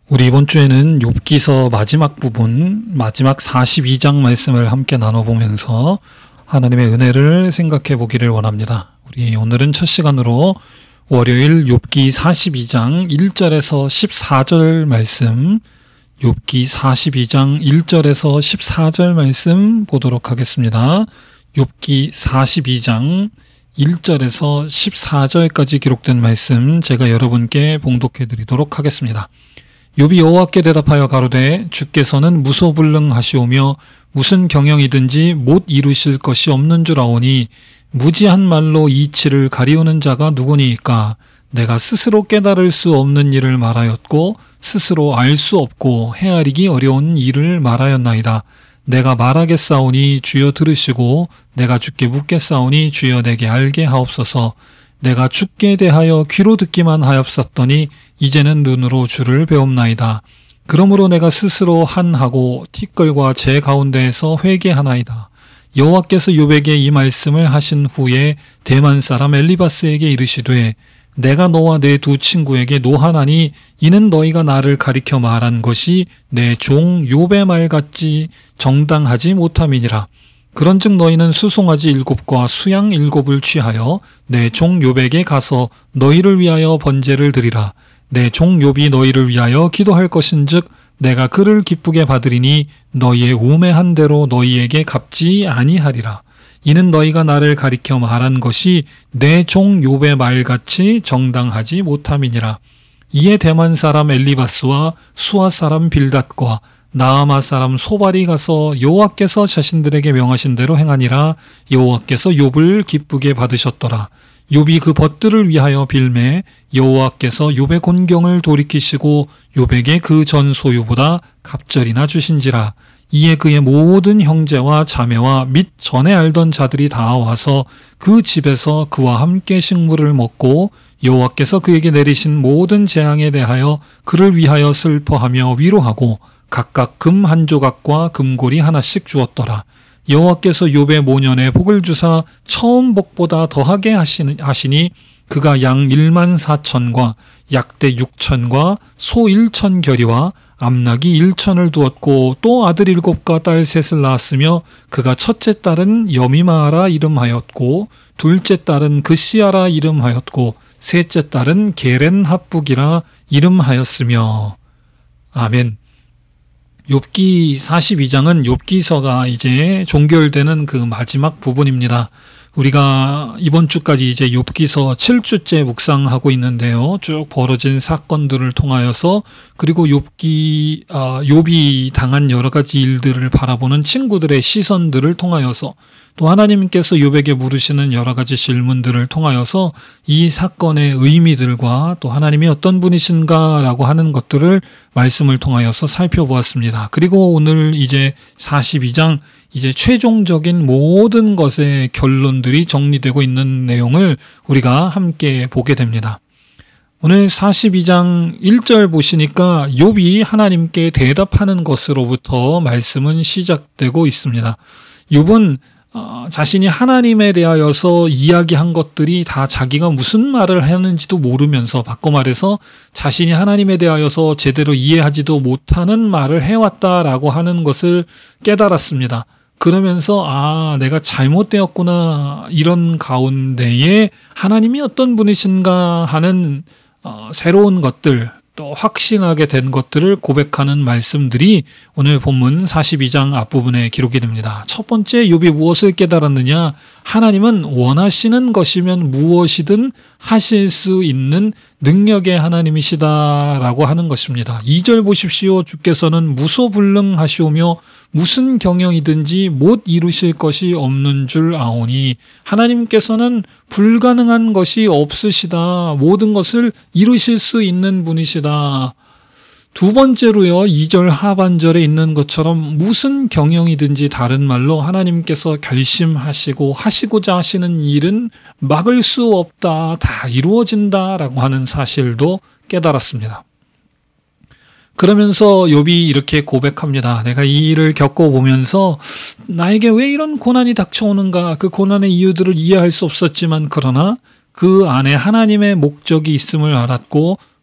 우리 이번 주에는 욥기서 마지막 부분, 마지막 42장 말씀을 함께 나눠보면서 하나님의 은혜를 생각해 보기를 원합니다. 우리 오늘은 첫 시간으로 월요일 욥기 42장 1절에서 14절 말씀, 욥기 42장 1절에서 14절 말씀 보도록 하겠습니다. 욥기 42장 1절에서 14절까지 기록된 말씀 제가 여러분께 봉독해 드리도록 하겠습니다. 욥이 여호와께 대답하여 가로되 주께서는 무소불능하시오며 무슨 경영이든지 못 이루실 것이 없는 줄 아오니 무지한 말로 이치를 가리우는 자가 누구니이까. 내가 스스로 깨달을 수 없는 일을 말하였고 스스로 알 수 없고 헤아리기 어려운 일을 말하였나이다. 내가 말하겠사오니 주여 들으시고 내가 주께 묻겠사오니 주여 내게 알게 하옵소서. 내가 주께 대하여 귀로 듣기만 하였었더니 이제는 눈으로 주를 배움나이다. 그러므로 내가 스스로 한하고 티끌과 제 가운데에서 회개하나이다. 여호와께서 욥에게 이 말씀을 하신 후에 대만 사람 엘리바스에게 이르시되 내가 너와 내 두 친구에게 노하나니 이는 너희가 나를 가리켜 말한 것이 내 종 욥의 말 같지 정당하지 못함이니라. 그런즉 너희는 수송아지 7과 수양 7을 취하여 내 종 욥에게 가서 너희를 위하여 번제를 드리라. 내 종 욥이 너희를 위하여 기도할 것인즉 내가 그를 기쁘게 받으리니 너희의 우매한 대로 너희에게 갚지 아니하리라. 이는 너희가 나를 가리켜 말한 것이 내 종 욥의 말같이 정당하지 못함이니라. 이에 대만 사람 엘리바스와 수아 사람 빌닷과 나아마 사람 소발이 가서 여호와께서 자신들에게 명하신 대로 행하니라. 여호와께서 욥을 기쁘게 받으셨더라. 욥이 그 벗들을 위하여 빌매 여호와께서 욥의 곤경을 돌이키시고 욥에게 그 전 소유보다 갑절이나 주신지라. 이에 그의 모든 형제와 자매와 및 전에 알던 자들이 다 와서 그 집에서 그와 함께 식물을 먹고 여호와께서 그에게 내리신 모든 재앙에 대하여 그를 위하여 슬퍼하며 위로하고 각각 금 한 조각과 금고리 하나씩 주었더라. 여호와께서 욥의 모년에 복을 주사 처음 복보다 더하게 하시니 그가 양 14,000과 약대 6,000과 소 1,000겨리와 암낙이 1,000을 두었고 또 아들 7과 딸 3을 낳았으며 그가 첫째 딸은 여미마아라 이름하였고 둘째 딸은 그시아라 이름하였고 셋째 딸은 게렌합북이라 이름하였으며. 아멘. 욥기 42장은 욥기서가 이제 종결되는 그 마지막 부분입니다. 우리가 이번 주까지 이제 욥기서 7주째 묵상하고 있는데요. 쭉 벌어진 사건들을 통하여서 그리고 욥이 당한 여러 가지 일들을 바라보는 친구들의 시선들을 통하여서 또 하나님께서 욥에게 물으시는 여러 가지 질문들을 통하여서 이 사건의 의미들과 또 하나님이 어떤 분이신가라고 하는 것들을 말씀을 통하여서 살펴보았습니다. 그리고 오늘 이제 42장 이제 최종적인 모든 것의 결론들이 정리되고 있는 내용을 우리가 함께 보게 됩니다. 오늘 42장 1절 보시니까 욥이 하나님께 대답하는 것으로부터 말씀은 시작되고 있습니다. 욥은 자신이 하나님에 대하여서 이야기한 것들이 다 자기가 무슨 말을 하는지도 모르면서 바꿔 말해서 자신이 하나님에 대하여서 제대로 이해하지도 못하는 말을 해왔다라고 하는 것을 깨달았습니다. 그러면서 내가 잘못되었구나, 이런 가운데에 하나님이 어떤 분이신가 하는 새로운 것들, 또 확신하게 된 것들을 고백하는 말씀들이 오늘 본문 42장 앞부분에 기록이 됩니다. 첫 번째, 욥이 무엇을 깨달았느냐? 하나님은 원하시는 것이면 무엇이든 하실 수 있는 능력의 하나님이시다라고 하는 것입니다. 2절 보십시오. 주께서는 무소불능하시오며 무슨 경영이든지 못 이루실 것이 없는 줄 아오니. 하나님께서는 불가능한 것이 없으시다. 모든 것을 이루실 수 있는 분이시다. 두 번째로요, 2절 하반절에 있는 것처럼 무슨 경영이든지, 다른 말로 하나님께서 결심하시고 하시고자 하시는 일은 막을 수 없다, 다 이루어진다라고 하는 사실도 깨달았습니다. 그러면서 욥이 이렇게 고백합니다. 내가 이 일을 겪어보면서 나에게 왜 이런 고난이 닥쳐오는가, 그 고난의 이유들을 이해할 수 없었지만 그러나 그 안에 하나님의 목적이 있음을 알았고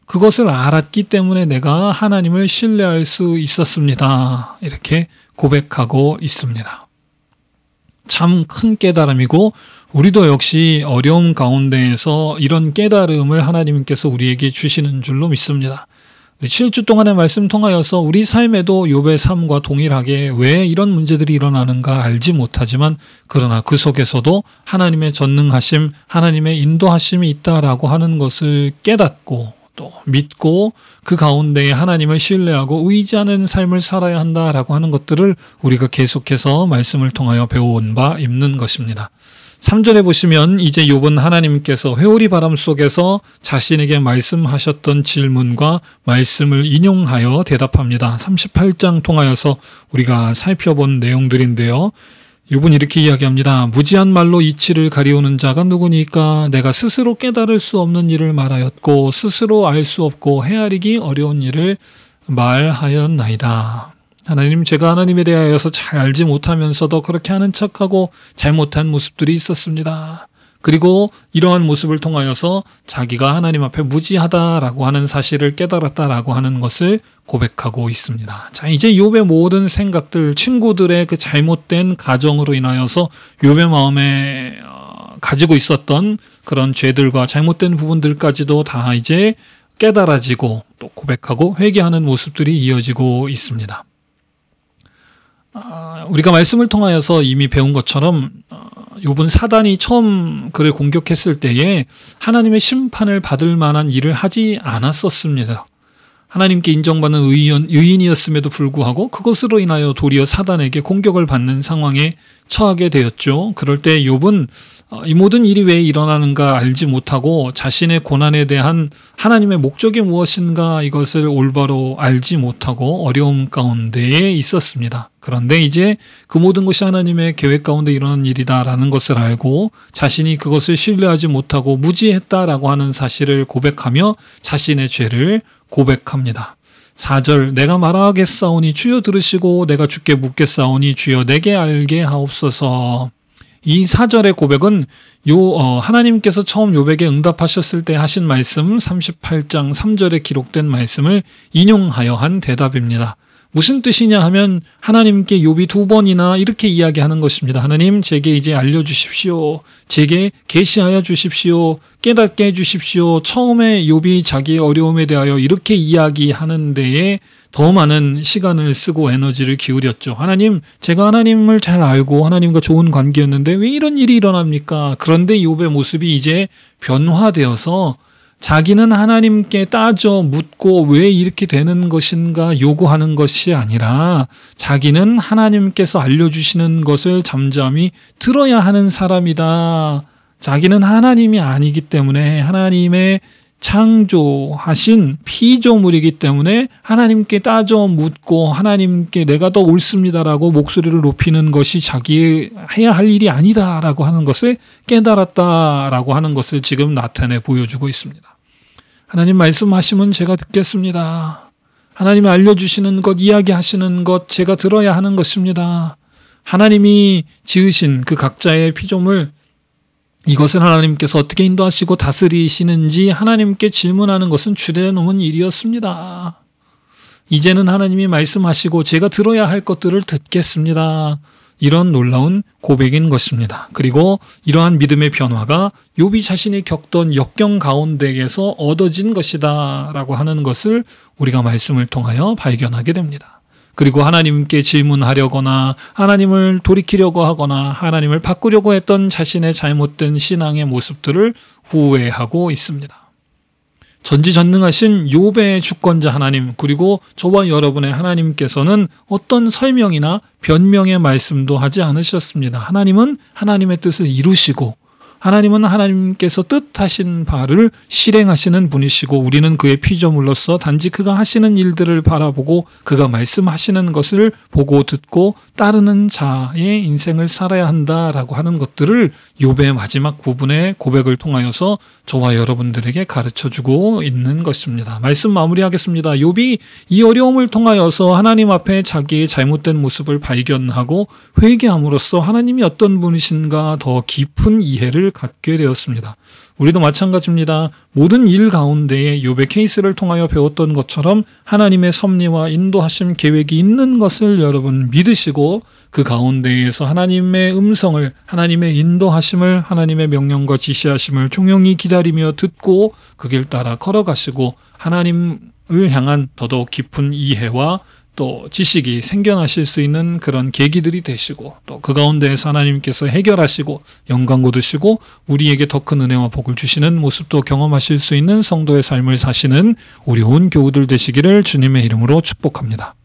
그것을 알았기 때문에 내가 하나님을 신뢰할 수 있었습니다. 이렇게 고백하고 있습니다. 참 큰 깨달음이고 우리도 역시 어려움 가운데에서 이런 깨달음을 하나님께서 우리에게 주시는 줄로 믿습니다. 7주 동안의 말씀 통하여서 우리 삶에도 욥의 삶과 동일하게 왜 이런 문제들이 일어나는가 알지 못하지만 그러나 그 속에서도 하나님의 전능하심, 하나님의 인도하심이 있다라고 하는 것을 깨닫고 또 믿고 그 가운데에 하나님을 신뢰하고 의지하는 삶을 살아야 한다라고 하는 것들을 우리가 계속해서 말씀을 통하여 배워온 바 있는 것입니다. 3절에 보시면 이제 욥은 하나님께서 회오리 바람 속에서 자신에게 말씀하셨던 질문과 말씀을 인용하여 대답합니다. 38장 통하여서 우리가 살펴본 내용들인데요. 욥은 이렇게 이야기합니다. 무지한 말로 이치를 가리우는 자가 누구니까? 내가 스스로 깨달을 수 없는 일을 말하였고 스스로 알 수 없고 헤아리기 어려운 일을 말하였나이다. 하나님, 제가 하나님에 대하여서 잘 알지 못하면서도 그렇게 하는 척하고 잘못한 모습들이 있었습니다. 그리고 이러한 모습을 통하여서 자기가 하나님 앞에 무지하다라고 하는 사실을 깨달았다라고 하는 것을 고백하고 있습니다. 자, 이제 욥의 모든 생각들, 친구들의 그 잘못된 가정으로 인하여서 욥의 마음에 가지고 있었던 그런 죄들과 잘못된 부분들까지도 다 이제 깨달아지고 또 고백하고 회개하는 모습들이 이어지고 있습니다. 우리가 말씀을 통하여서 이미 배운 것처럼 욥은 사단이 처음 그를 공격했을 때에 하나님의 심판을 받을 만한 일을 하지 않았었습니다. 하나님께 인정받는 의인이었음에도 불구하고 그것으로 인하여 도리어 사단에게 공격을 받는 상황에 처하게 되었죠. 그럴 때 욥은 이 모든 일이 왜 일어나는가 알지 못하고 자신의 고난에 대한 하나님의 목적이 무엇인가 이것을 올바로 알지 못하고 어려움 가운데에 있었습니다. 그런데 이제 그 모든 것이 하나님의 계획 가운데 일어난 일이다라는 것을 알고 자신이 그것을 신뢰하지 못하고 무지했다라고 하는 사실을 고백하며 자신의 죄를 고백합니다. 4절 내가 말하겠사오니 주여 들으시고 내가 주께 묻겠사오니 주여 내게 알게 하옵소서. 이 4절의 고백은 하나님께서 처음 욥에게 응답하셨을 때 하신 말씀 38장 3절에 기록된 말씀을 인용하여 한 대답입니다. 무슨 뜻이냐 하면 하나님께 욥이 2번이나 이렇게 이야기하는 것입니다. 하나님, 제게 이제 알려주십시오. 제게 계시하여 주십시오. 깨닫게 해주십시오. 처음에 욥이 자기의 어려움에 대하여 이렇게 이야기하는 데에 더 많은 시간을 쓰고 에너지를 기울였죠. 하나님, 제가 하나님을 잘 알고 하나님과 좋은 관계였는데 왜 이런 일이 일어납니까? 그런데 욥의 모습이 이제 변화되어서 자기는 하나님께 따져 묻고 왜 이렇게 되는 것인가 요구하는 것이 아니라 자기는 하나님께서 알려주시는 것을 잠잠히 들어야 하는 사람이다. 자기는 하나님이 아니기 때문에 하나님의 창조하신 피조물이기 때문에 하나님께 따져 묻고 하나님께 내가 더 옳습니다라고 목소리를 높이는 것이 자기 해야 할 일이 아니다라고 하는 것을 깨달았다라고 하는 것을 지금 나타내 보여주고 있습니다. 하나님 말씀하시면 제가 듣겠습니다. 하나님이 알려주시는 것, 이야기하시는 것 제가 들어야 하는 것입니다. 하나님이 지으신 그 각자의 피조물, 이것을 하나님께서 어떻게 인도하시고 다스리시는지 하나님께 질문하는 것은 주되넘은 일이었습니다. 이제는 하나님이 말씀하시고 제가 들어야 할 것들을 듣겠습니다. 이런 놀라운 고백인 것입니다. 그리고 이러한 믿음의 변화가 욥이 자신이 겪던 역경 가운데에서 얻어진 것이다 라고 하는 것을 우리가 말씀을 통하여 발견하게 됩니다. 그리고 하나님께 질문하려거나 하나님을 돌이키려고 하거나 하나님을 바꾸려고 했던 자신의 잘못된 신앙의 모습들을 후회하고 있습니다. 전지전능하신 욥의 주권자 하나님, 그리고 저와 여러분의 하나님께서는 어떤 설명이나 변명의 말씀도 하지 않으셨습니다. 하나님은 하나님의 뜻을 이루시고 하나님은 하나님께서 뜻하신 바를 실행하시는 분이시고 우리는 그의 피조물로서 단지 그가 하시는 일들을 바라보고 그가 말씀하시는 것을 보고 듣고 따르는 자의 인생을 살아야 한다라고 하는 것들을 욥의 마지막 부분의 고백을 통하여서 저와 여러분들에게 가르쳐주고 있는 것입니다. 말씀 마무리하겠습니다. 욥이 이 어려움을 통하여서 하나님 앞에 자기의 잘못된 모습을 발견하고 회개함으로써 하나님이 어떤 분이신가 더 깊은 이해를 갖게 되었습니다. 우리도 마찬가지입니다. 모든 일 가운데에 욥의 케이스를 통하여 배웠던 것처럼 하나님의 섭리와 인도하심 계획이 있는 것을 여러분 믿으시고 그 가운데에서 하나님의 음성을, 하나님의 인도하심을, 하나님의 명령과 지시하심을 종용히 기다리며 듣고 그 길 따라 걸어가시고 하나님을 향한 더더욱 깊은 이해와 또 지식이 생겨나실 수 있는 그런 계기들이 되시고 또 그 가운데에서 하나님께서 해결하시고 영광 거두시고 우리에게 더 큰 은혜와 복을 주시는 모습도 경험하실 수 있는 성도의 삶을 사시는 우리 온 교우들 되시기를 주님의 이름으로 축복합니다.